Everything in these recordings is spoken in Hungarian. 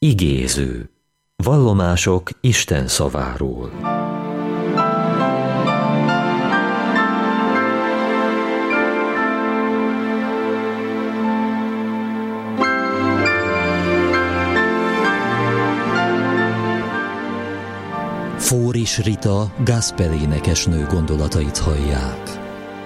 Igéző. Vallomások Isten szaváról. Fóris Rita gospel énekesnő gondolatait hallják.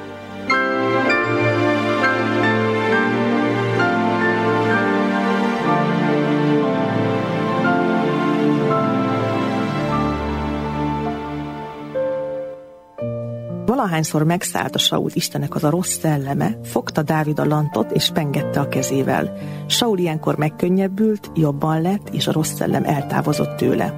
Valahányszor megszállt a Saul Istennek az a rossz szelleme, fogta Dávid a lantot és pengette a kezével. Saul ilyenkor megkönnyebbült, jobban lett, és a rossz szellem eltávozott tőle.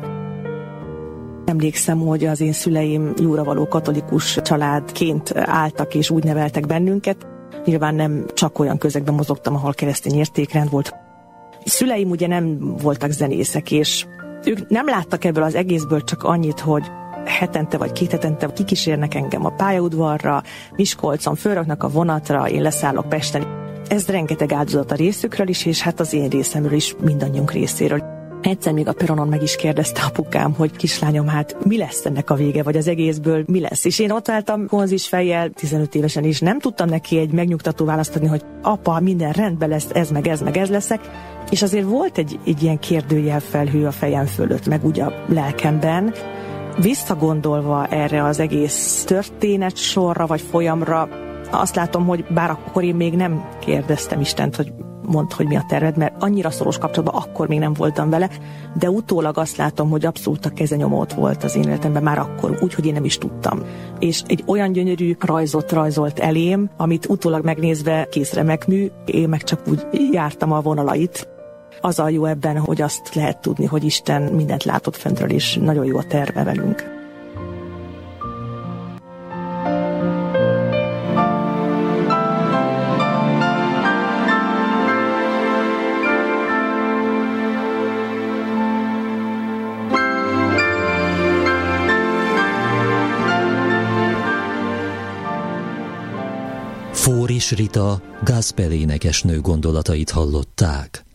Emlékszem, hogy az én szüleim jóravaló katolikus családként álltak és úgy neveltek bennünket. Nyilván nem csak olyan közegben mozogtam, ahol keresztény értékrend volt. Szüleim ugye nem voltak zenészek, és ők nem láttak ebből az egészből csak annyit, hogy hetente vagy 2 hetente kikísérnek engem a pályaudvarra, Miskolcon fölraknak a vonatra, én leszállok Pesten. Ez rengeteg áldozat a részükről is, és hát az én részemről is, mindannyiunk részéről. Egyszer még a peronon meg is kérdezte apukám, hogy kislányom, hát mi lesz ennek a vége, vagy az egészből mi lesz? És én ott álltam konzis fejjel, 15 évesen is, nem tudtam neki egy megnyugtató választ adni, hogy apa, minden rendben lesz, ez meg ez leszek. És azért volt egy ilyen kérdőjelfelhő a fejem fölött, meg úgy a lelkemben. Visszagondolva erre az egész történet sorra vagy folyamra, azt látom, hogy bár akkor én még nem kérdeztem Istent, hogy mondd, hogy mi a terved, mert annyira szoros kapcsolatban akkor még nem voltam vele, de utólag azt látom, hogy abszolút a kezenyomót volt az én életemben már akkor, úgyhogy én nem is tudtam. És egy olyan gyönyörű rajzot rajzolt elém, amit utólag megnézve kézremekmű, én meg csak úgy jártam a vonalait. Az a jó ebben, hogy azt lehet tudni, hogy Isten mindent látott fentről, és nagyon jó a terve velünk. Fóris Rita gospel énekesnő gondolatait hallották.